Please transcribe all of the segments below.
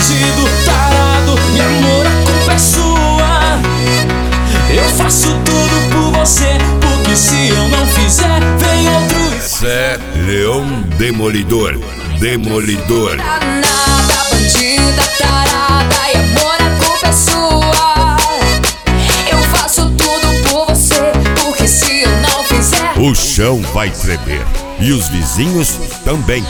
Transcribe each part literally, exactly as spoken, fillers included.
bandido, tarado, e amor, a culpa é sua. Eu faço tudo por você, porque se eu não fizer, vem outro. Zé Leão Demolidor, Demolidor. Danada, bandida, tarada, e amor, a culpa é sua. Eu faço tudo por você, porque se eu não fizer, O chão vai tremer e os vizinhos também.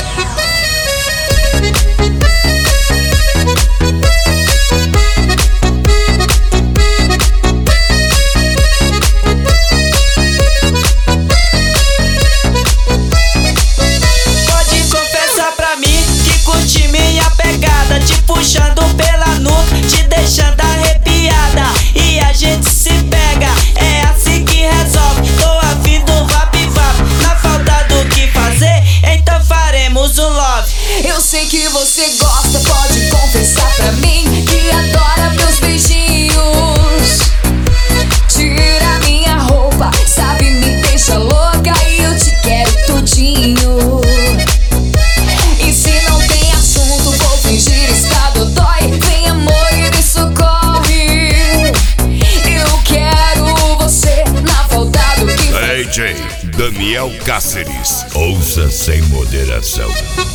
Pode confessar pra mim que curte minha pegada, te puxando pela nuca, te deixando arrepiada, e a gente se pega, é assim que resolve. Tô afim do vap-vap, na falta do que fazer, então faremos um love. eu sei que você gosta, pode confessar pra mim que adora meus beijinhos. Tira minha roupa, sabe, me deixa louca e eu te quero tudinho. E se não tem assunto, vou fingir estar dodói. Vem amor e me socorre. Eu quero você na falta do que D J Daniel Cáceres, ouça sem moderação.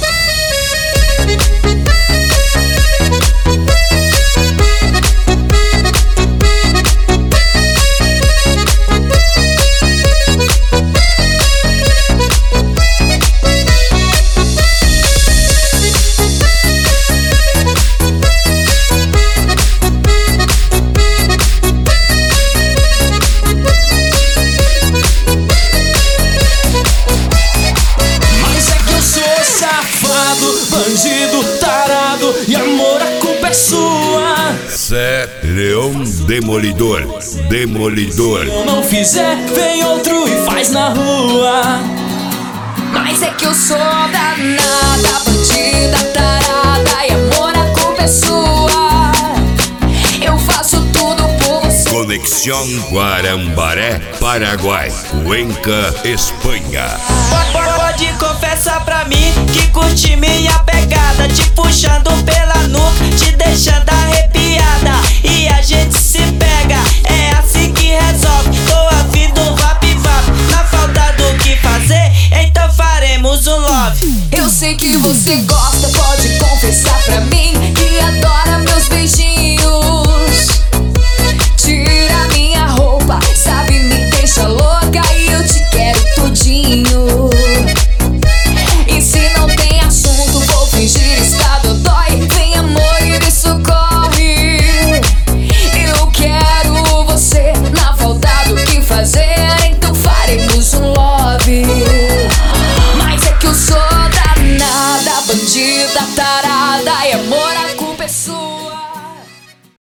Mas é que eu sou safado, bandido, tarado, e amor, a culpa é sua. Zé Leão Demolidor, Demolidor. Se eu não fizer, vem outro e faz na rua. Mas é que eu sou danada, bandida, tarada, e amor, a culpa é sua. Eu faço tudo por você. Conexão Guarambaré, Paraguai, Cuenca, Espanha. Pode confessar pra mim que curte minha pegada, te puxando pela nuca, te deixando arrepiada, e a gente se pega, é assim que resolve. Tô afim do vap-vap, na falta do que fazer, então faremos um love. Eu sei que você gosta, pode confessar pra mim que adora